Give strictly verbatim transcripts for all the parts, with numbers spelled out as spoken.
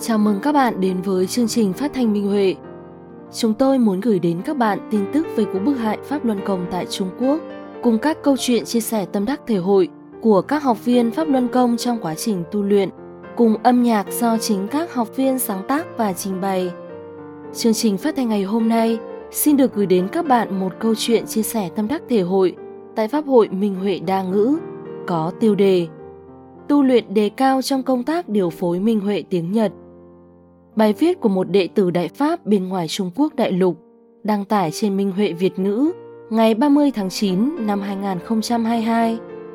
Chào mừng các bạn đến với chương trình phát thanh Minh Huệ. Chúng tôi muốn gửi đến các bạn tin tức về cuộc bức hại Pháp Luân Công tại Trung Quốc, cùng các câu chuyện chia sẻ tâm đắc thể hội của các học viên Pháp Luân Công trong quá trình tu luyện, cùng âm nhạc do chính các học viên sáng tác và trình bày. Chương trình phát thanh ngày hôm nay xin được gửi đến các bạn một câu chuyện chia sẻ tâm đắc thể hội tại Pháp hội Minh Huệ Đa Ngữ, có tiêu đề Tu luyện đề cao trong công tác điều phối Minh Huệ tiếng Nhật. Bài viết của một đệ tử Đại Pháp bên ngoài Trung Quốc đại lục, đăng tải trên Minh Huệ Việt ngữ ngày ba mươi tháng chín năm hai nghìn không trăm hai mươi hai.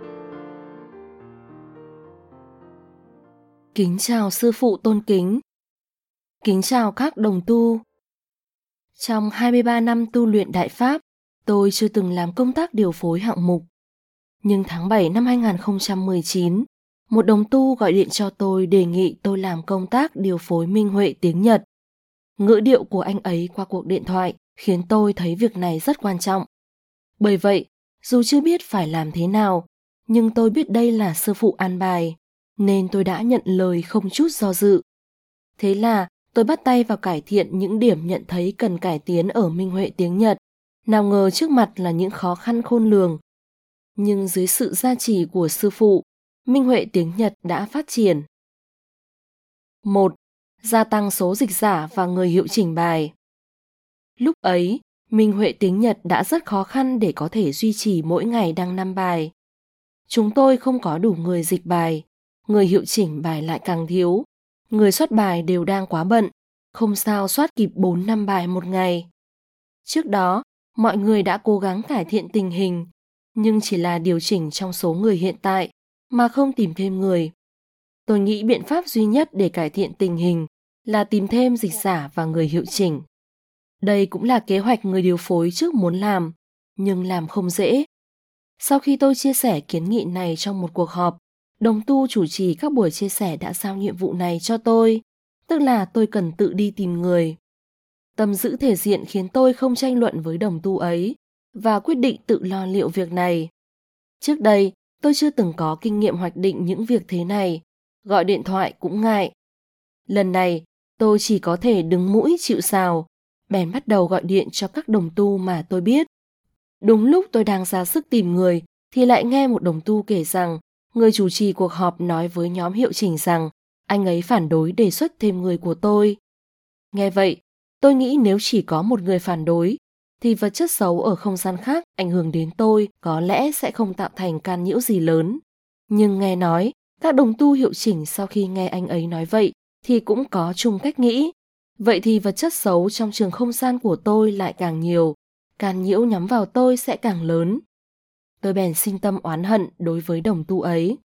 Kính chào sư phụ tôn kính. Kính chào các đồng tu. Trong hai mươi ba năm tu luyện Đại Pháp, tôi chưa từng làm công tác điều phối hạng mục. Nhưng tháng bảy năm hai nghìn không trăm mười chín, một đồng tu gọi điện cho tôi đề nghị tôi làm công tác điều phối Minh Huệ tiếng Nhật. Ngữ điệu của anh ấy qua cuộc điện thoại khiến tôi thấy việc này rất quan trọng. Bởi vậy, dù chưa biết phải làm thế nào, nhưng tôi biết đây là sư phụ an bài, nên tôi đã nhận lời không chút do dự. Thế là tôi bắt tay vào cải thiện những điểm nhận thấy cần cải tiến ở Minh Huệ tiếng Nhật. Nào ngờ trước mặt là những khó khăn khôn lường. Nhưng dưới sự gia trì của sư phụ, Minh Huệ tiếng Nhật đã phát triển. một. Gia tăng số dịch giả và người hiệu chỉnh bài. Lúc ấy, Minh Huệ tiếng Nhật đã rất khó khăn để có thể duy trì mỗi ngày đăng năm bài. Chúng tôi không có đủ người dịch bài, người hiệu chỉnh bài lại càng thiếu, người soát bài đều đang quá bận, không sao soát kịp bốn năm bài một ngày. Trước đó, mọi người đã cố gắng cải thiện tình hình, nhưng chỉ là điều chỉnh trong số người hiện tại, mà không tìm thêm người. Tôi nghĩ biện pháp duy nhất để cải thiện tình hình là tìm thêm dịch giả và người hiệu chỉnh. Đây cũng là kế hoạch người điều phối trước muốn làm, nhưng làm không dễ. Sau khi tôi chia sẻ kiến nghị này trong một cuộc họp, đồng tu chủ trì các buổi chia sẻ đã giao nhiệm vụ này cho tôi, tức là tôi cần tự đi tìm người. Tâm giữ thể diện khiến tôi không tranh luận với đồng tu ấy và quyết định tự lo liệu việc này. Trước đây, tôi chưa từng có kinh nghiệm hoạch định những việc thế này, gọi điện thoại cũng ngại. Lần này, tôi chỉ có thể đứng mũi chịu sào, bèn bắt đầu gọi điện cho các đồng tu mà tôi biết. Đúng lúc tôi đang ra sức tìm người, thì lại nghe một đồng tu kể rằng người chủ trì cuộc họp nói với nhóm hiệu chỉnh rằng anh ấy phản đối đề xuất thêm người của tôi. Nghe vậy, tôi nghĩ nếu chỉ có một người phản đối, thì vật chất xấu ở không gian khác ảnh hưởng đến tôi có lẽ sẽ không tạo thành can nhiễu gì lớn. Nhưng nghe nói, các đồng tu hiệu chỉnh sau khi nghe anh ấy nói vậy thì cũng có chung cách nghĩ. Vậy thì vật chất xấu trong trường không gian của tôi lại càng nhiều, can nhiễu nhắm vào tôi sẽ càng lớn. Tôi bèn sinh tâm oán hận đối với đồng tu ấy.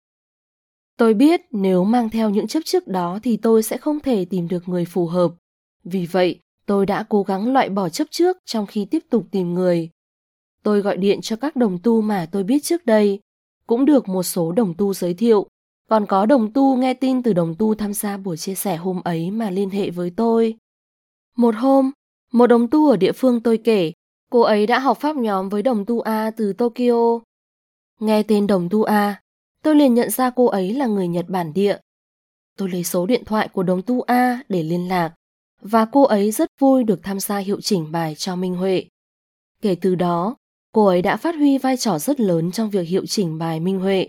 Tôi biết nếu mang theo những chấp trước đó thì tôi sẽ không thể tìm được người phù hợp. Vì vậy, tôi đã cố gắng loại bỏ chấp trước trong khi tiếp tục tìm người. Tôi gọi điện cho các đồng tu mà tôi biết trước đây, cũng được một số đồng tu giới thiệu, còn có đồng tu nghe tin từ đồng tu tham gia buổi chia sẻ hôm ấy mà liên hệ với tôi. Một hôm, một đồng tu ở địa phương tôi kể, cô ấy đã học pháp nhóm với đồng tu A từ Tokyo. Nghe tên đồng tu A, tôi liền nhận ra cô ấy là người Nhật bản địa. Tôi lấy số điện thoại của đồng tu A để liên lạc, và cô ấy rất vui được tham gia hiệu chỉnh bài cho Minh Huệ. Kể từ đó, cô ấy đã phát huy vai trò rất lớn trong việc hiệu chỉnh bài Minh Huệ.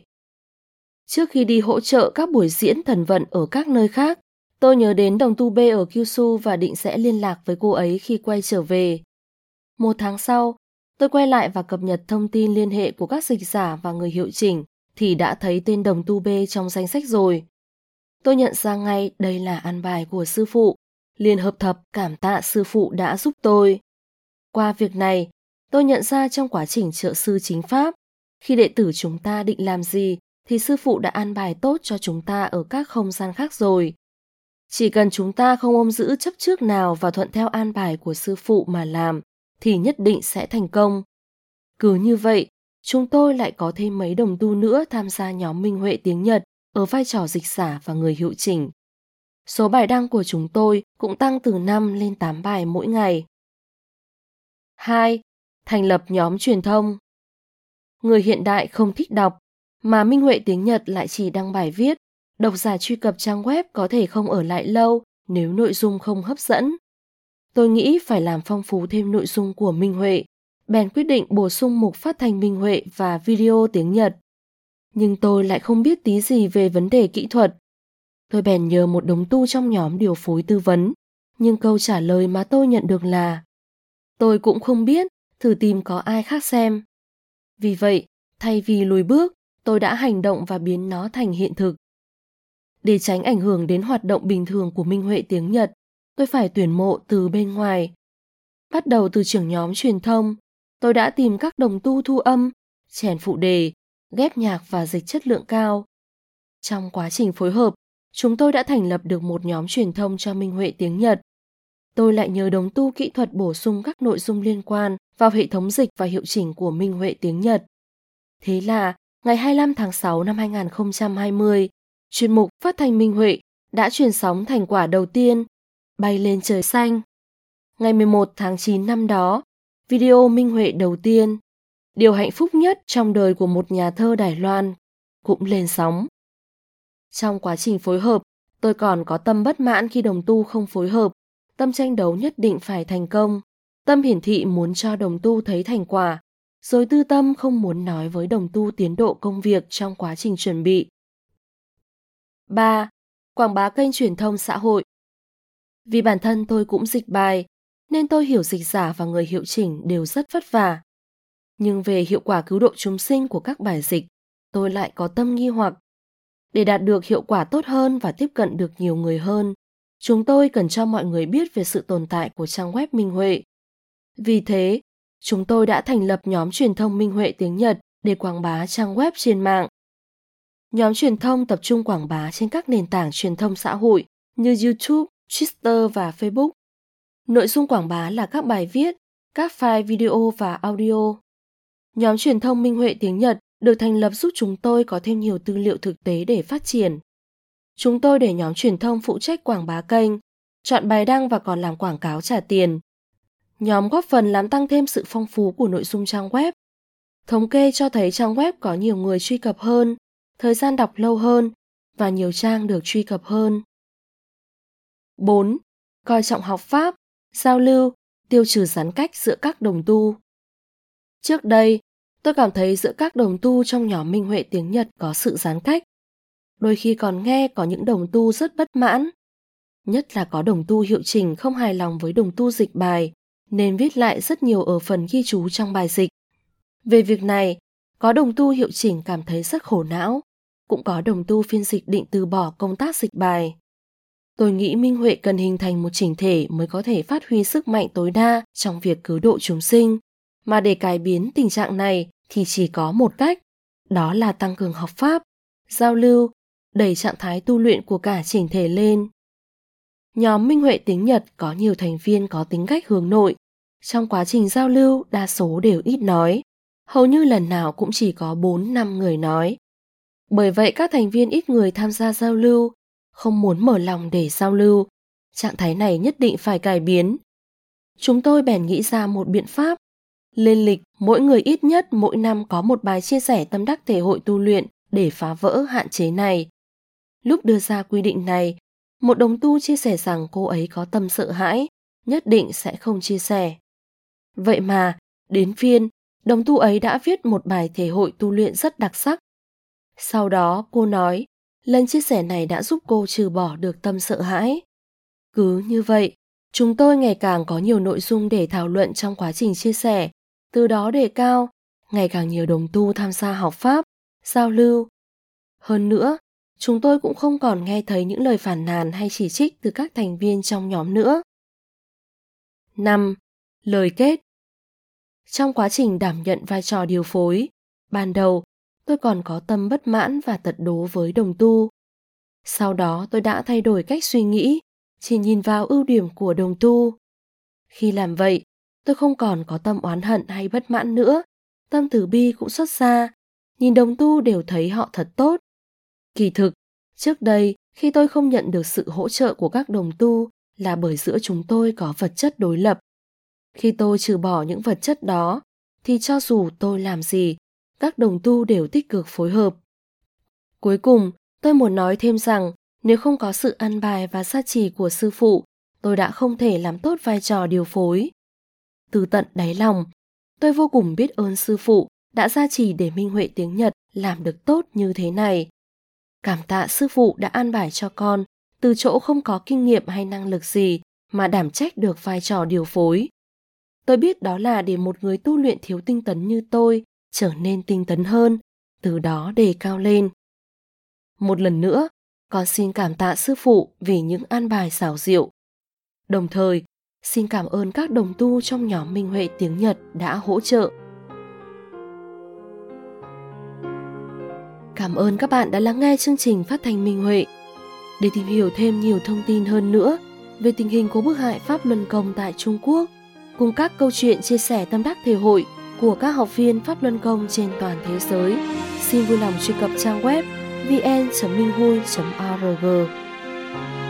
Trước khi đi hỗ trợ các buổi diễn thần vận ở các nơi khác, tôi nhớ đến đồng tu B ở Kyushu và định sẽ liên lạc với cô ấy khi quay trở về. Một tháng sau, tôi quay lại và cập nhật thông tin liên hệ của các dịch giả và người hiệu chỉnh thì đã thấy tên đồng tu B trong danh sách rồi. Tôi nhận ra ngay đây là an bài của sư phụ, liền hợp thập cảm tạ sư phụ đã giúp tôi. Qua việc này, tôi nhận ra trong quá trình trợ sư chính pháp, khi đệ tử chúng ta định làm gì thì sư phụ đã an bài tốt cho chúng ta ở các không gian khác rồi. Chỉ cần chúng ta không ôm giữ chấp trước nào và thuận theo an bài của sư phụ mà làm, thì nhất định sẽ thành công. Cứ như vậy, chúng tôi lại có thêm mấy đồng tu nữa tham gia nhóm Minh Huệ tiếng Nhật ở vai trò dịch giả và người hiệu chỉnh. Số bài đăng của chúng tôi cũng tăng từ năm lên tám bài mỗi ngày. hai. Thành lập nhóm truyền thông. Người hiện đại không thích đọc, mà Minh Huệ tiếng Nhật lại chỉ đăng bài viết. Độc giả truy cập trang web có thể không ở lại lâu nếu nội dung không hấp dẫn. Tôi nghĩ phải làm phong phú thêm nội dung của Minh Huệ, bèn quyết định bổ sung mục phát thanh Minh Huệ và video tiếng Nhật. Nhưng tôi lại không biết tí gì về vấn đề kỹ thuật. Tôi bèn nhờ một đồng tu trong nhóm điều phối tư vấn, nhưng câu trả lời mà tôi nhận được là tôi cũng không biết, thử tìm có ai khác xem. Vì vậy, thay vì lùi bước, tôi đã hành động và biến nó thành hiện thực. Để tránh ảnh hưởng đến hoạt động bình thường của Minh Huệ tiếng Nhật, tôi phải tuyển mộ từ bên ngoài. Bắt đầu từ trưởng nhóm truyền thông, tôi đã tìm các đồng tu thu âm, chèn phụ đề, ghép nhạc và dịch chất lượng cao. Trong quá trình phối hợp, chúng tôi đã thành lập được một nhóm truyền thông cho Minh Huệ tiếng Nhật. Tôi lại nhờ đồng tu kỹ thuật bổ sung các nội dung liên quan vào hệ thống dịch và hiệu chỉnh của Minh Huệ tiếng Nhật. Thế là, ngày hai mươi lăm tháng sáu năm hai nghìn không trăm hai mươi, chuyên mục phát thanh Minh Huệ đã truyền sóng thành quả đầu tiên, Bay lên trời xanh. Ngày mười một tháng chín năm đó, video Minh Huệ đầu tiên, Điều hạnh phúc nhất trong đời của một nhà thơ Đài Loan, cũng lên sóng. Trong quá trình phối hợp, tôi còn có tâm bất mãn khi đồng tu không phối hợp, tâm tranh đấu nhất định phải thành công, tâm hiển thị muốn cho đồng tu thấy thành quả, rồi tư tâm không muốn nói với đồng tu tiến độ công việc trong quá trình chuẩn bị. ba. Quảng bá kênh truyền thông xã hội. Vì bản thân tôi cũng dịch bài, nên tôi hiểu dịch giả và người hiệu chỉnh đều rất vất vả. Nhưng về hiệu quả cứu độ chúng sinh của các bài dịch, tôi lại có tâm nghi hoặc. Để đạt được hiệu quả tốt hơn và tiếp cận được nhiều người hơn, chúng tôi cần cho mọi người biết về sự tồn tại của trang web Minh Huệ. Vì thế, chúng tôi đã thành lập nhóm truyền thông Minh Huệ tiếng Nhật để quảng bá trang web trên mạng. Nhóm truyền thông tập trung quảng bá trên các nền tảng truyền thông xã hội như YouTube, Twitter và Facebook. Nội dung quảng bá là các bài viết, các file video và audio. Nhóm truyền thông Minh Huệ tiếng Nhật được thành lập giúp chúng tôi có thêm nhiều tư liệu thực tế để phát triển. Chúng tôi để nhóm truyền thông phụ trách quảng bá kênh, chọn bài đăng và còn làm quảng cáo trả tiền. Nhóm góp phần làm tăng thêm sự phong phú của nội dung trang web. Thống kê cho thấy trang web có nhiều người truy cập hơn, thời gian đọc lâu hơn và nhiều trang được truy cập hơn. bốn. Coi trọng học pháp, giao lưu, tiêu trừ gián cách giữa các đồng tu. Trước đây, tôi cảm thấy giữa các đồng tu trong nhóm Minh Huệ tiếng Nhật có sự gián cách. Đôi khi còn nghe có những đồng tu rất bất mãn. Nhất là có đồng tu hiệu chỉnh không hài lòng với đồng tu dịch bài, nên viết lại rất nhiều ở phần ghi chú trong bài dịch. Về việc này, có đồng tu hiệu chỉnh cảm thấy rất khổ não, cũng có đồng tu phiên dịch định từ bỏ công tác dịch bài. Tôi nghĩ Minh Huệ cần hình thành một chỉnh thể mới có thể phát huy sức mạnh tối đa trong việc cứu độ chúng sinh, mà để cải biến tình trạng này thì chỉ có một cách, đó là tăng cường học pháp, giao lưu, đẩy trạng thái tu luyện của cả chỉnh thể lên. Nhóm Minh Huệ tiếng Nhật có nhiều thành viên có tính cách hướng nội. Trong quá trình giao lưu, đa số đều ít nói. Hầu như lần nào cũng chỉ có bốn năm người nói. Bởi vậy các thành viên ít người tham gia giao lưu, không muốn mở lòng để giao lưu. Trạng thái này nhất định phải cải biến. Chúng tôi bèn nghĩ ra một biện pháp. Lên lịch, mỗi người ít nhất mỗi năm có một bài chia sẻ tâm đắc thể hội tu luyện để phá vỡ hạn chế này. Lúc đưa ra quy định này, một đồng tu chia sẻ rằng cô ấy có tâm sợ hãi, nhất định sẽ không chia sẻ. Vậy mà, đến phiên, đồng tu ấy đã viết một bài thể hội tu luyện rất đặc sắc. Sau đó cô nói, lần chia sẻ này đã giúp cô trừ bỏ được tâm sợ hãi. Cứ như vậy, chúng tôi ngày càng có nhiều nội dung để thảo luận trong quá trình chia sẻ, từ đó đề cao, ngày càng nhiều đồng tu tham gia học pháp, giao lưu. Hơn nữa, chúng tôi cũng không còn nghe thấy những lời phản nàn hay chỉ trích từ các thành viên trong nhóm nữa. năm. Lời kết. Trong quá trình đảm nhận vai trò điều phối, ban đầu tôi còn có tâm bất mãn và tật đố với đồng tu. Sau đó tôi đã thay đổi cách suy nghĩ, chỉ nhìn vào ưu điểm của đồng tu. Khi làm vậy, tôi không còn có tâm oán hận hay bất mãn nữa, tâm từ bi cũng xuất ra, nhìn đồng tu đều thấy họ thật tốt. Kỳ thực, trước đây khi tôi không nhận được sự hỗ trợ của các đồng tu là bởi giữa chúng tôi có vật chất đối lập. Khi tôi trừ bỏ những vật chất đó, thì cho dù tôi làm gì, các đồng tu đều tích cực phối hợp. Cuối cùng, tôi muốn nói thêm rằng Nếu không có sự an bài và gia trì của sư phụ, tôi đã không thể làm tốt vai trò điều phối. Từ tận đáy lòng, tôi vô cùng biết ơn sư phụ đã gia trì để Minh Huệ tiếng Nhật làm được tốt như thế này. Cảm tạ sư phụ đã an bài cho con, từ chỗ không có kinh nghiệm hay năng lực gì mà đảm trách được vai trò điều phối. Tôi biết đó là để một người tu luyện thiếu tinh tấn như tôi trở nên tinh tấn hơn, từ đó đề cao lên. Một lần nữa, con xin cảm tạ sư phụ vì những an bài xảo diệu. Đồng thời, xin cảm ơn các đồng tu trong nhóm Minh Huệ tiếng Nhật đã hỗ trợ. Cảm ơn các bạn đã lắng nghe chương trình phát thanh Minh Huệ. Để tìm hiểu thêm nhiều thông tin hơn nữa về tình hình của bức hại Pháp Luân Công tại Trung Quốc, cùng các câu chuyện chia sẻ tâm đắc thể hội của các học viên Pháp Luân Công trên toàn thế giới, xin vui lòng truy cập trang web vê en chấm minh hui chấm org.